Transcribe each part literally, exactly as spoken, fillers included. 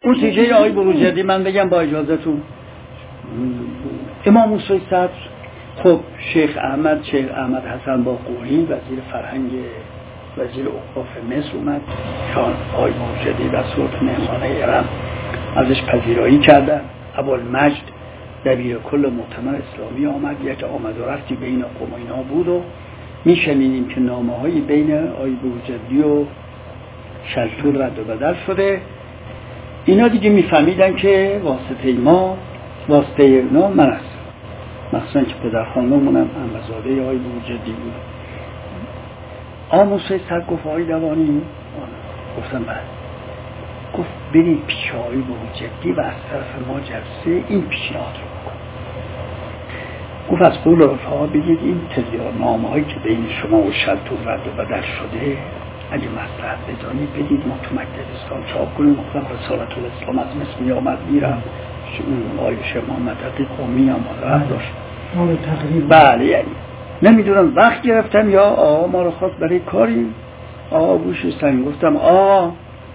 اون تیکه آقای بروجردی من بگم با اجازهتون. امام موسی صدر، خب شیخ احمد شیخ احمد حسن باقوری وزیر فرهنگ وزیر اوقاف مصر اومد، شان آقای بروجردی و صورت مهمانه ارم ازش پذیرایی کردن. ابوالمجد دبیر کل مؤتمر اسلامی آمد، یک آمد و رفتی بین قوم اینا بود و میشنیدیم که نامه هایی بین آقای بروجردی و شلتور رد و بدل شده. اینا دیگه میفهمیدن که واسطه ما واسطه اینا من هستم، مخصوصا که پدرخوانمونم احمدزاده آقای بروجردی بود. آموزه سر گفت آقای دوانی، گفتم بعد گفت برید پیش آقای بروجردی و از طرف ما جلسه این پیشنهاد رو بکن. گفت از قول رفاقا بگید این تزیار نامه هایی که بین شما و شلتور رد و بدل شده اگه مصلحت بدانید بدید ما تو مکتب اسلام چاپ کنیم. مختم رسالت الاسلام از مصر می آمد میرم آقای شیخ محمد عقی قومی هم آدرد داشت. بله یعنی نمیدونم وقت گرفتم یا آقا ما رو خواست برای کاری. آقا گوشستم گفتم آقا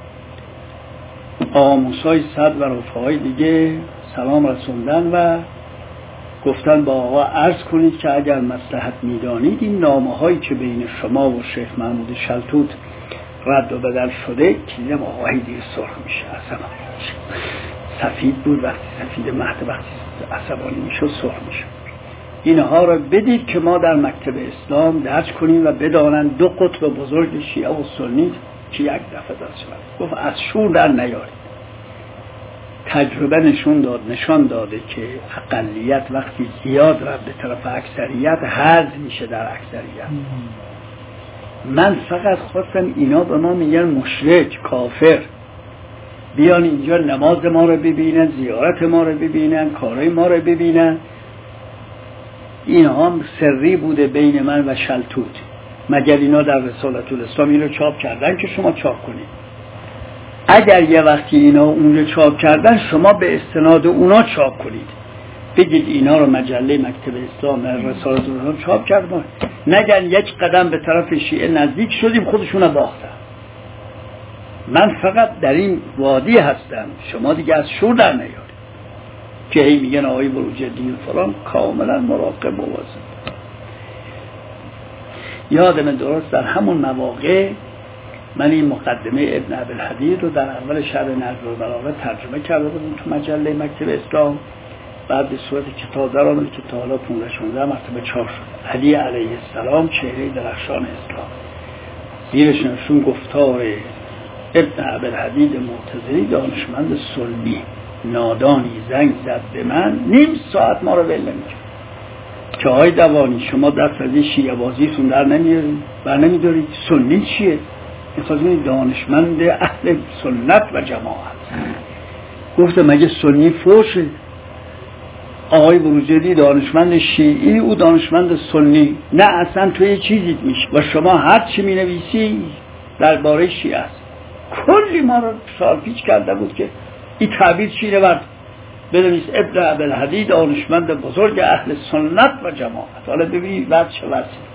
آقا موسی صدر و رفقای دیگه سلام رسوندن و گفتن با آقا عرض کنید که اگر مصلحت میدانید این نامه هایی که بین شما و شیخ محمود شلتوت رد و بدل شده کلیم آقایی دیگه سرخ میشه، عصبانی میشه. سفید بود، وقتی سفید مهد وقتی عصبانی میشه سرخ میشه. اینها رو بدید که ما در مکتب اسلام درج کنیم و بدانن دو قطب بزرگ شیعه و سنی که یک دفعه درست شد. گفت از شور در نیارید. تجربه نشون داد نشان داده که اقلیت وقتی زیاد رفت به طرف اکثریت هرز میشه در اکثریت. من فقط خواستم اینا به ما میگن مشرک کافر، بیان اینجا نماز ما رو ببینن، زیارت ما رو ببینن، کارهای ما رو ببینن. اینها هم سری بوده بین من و شلتوت. مگر اینا در رسالت الاسلام این رو چاپ کردن که شما چاپ کنید؟ اگر یه وقتی اینا اون رو چاپ کردن شما به استناد اونا چاپ کنید، بگید اینا رو مجله مکتب اسلام رسالت الاسلام چاپ کردن، نگن یک قدم به طرف شیعه نزدیک شدیم خودشون رو باختن. من فقط در این وادی هستم، شما دیگه از شور در نیارید که هی میگن آقای بروجردی فلان. کاملا مراقب و واضح. یادم درست در همون مواقع من این مقدمه ابن ابوالحدید رو در اول شرح نجم البلاغه ترجمه کرده بودم تو مجله مکتب اسلام. بعد به صورت کتاب در آمد که تا حالا پانزده شانزده مرتبه چاپ شد. علی علیه السلام چهره درخشان اسلام، زیرش نشون گفتار ابن ابوالحدید معتزلی دانشمند سنی نادانی زنگ زد به من، نیم ساعت ما رو ول نمی‌کرد که آقای دوانی شما دست از این شیعه بازیتون در نمیارید بر نمیدارید. سنی چیه؟ این دانشمند اهل سنت و جماعت. گفته مگه سنی فوشه؟ آقای بروجردی دانشمند شیعی، او دانشمند سنی. نه اصلا تو یه چیزی میشه و شما هر چی می نویسی درباره شیعه است. کلی ما رو سالپیچ کرده بود که این تعبیر چی نورد بنویس ابن ابوالحدید دانشمند بزرگ اهل سنت و جماعت. حالا ببینید بعد چه وضعی.